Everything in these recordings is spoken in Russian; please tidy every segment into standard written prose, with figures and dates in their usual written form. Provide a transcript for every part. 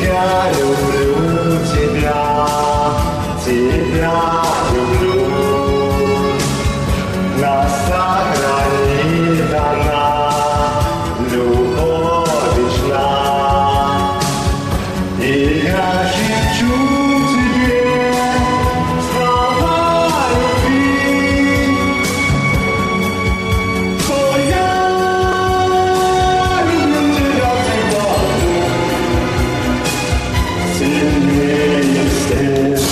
я люблю тебя, тебя люблю. Нас сохранит она, любовь вечна. И я шепчу тебе слова любви, что я люблю тебя всегда, сильнее всех.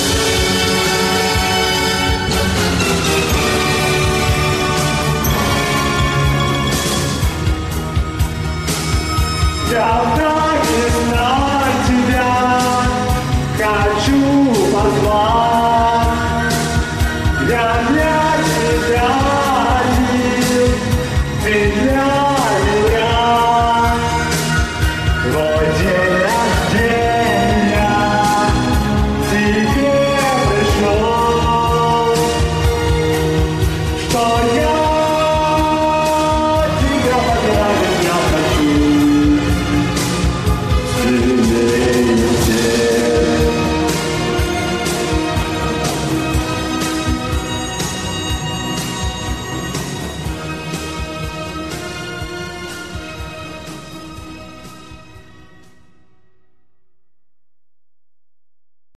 Я так и знать тебя хочу позвать. Я для тебя один, ты для меня. Твой день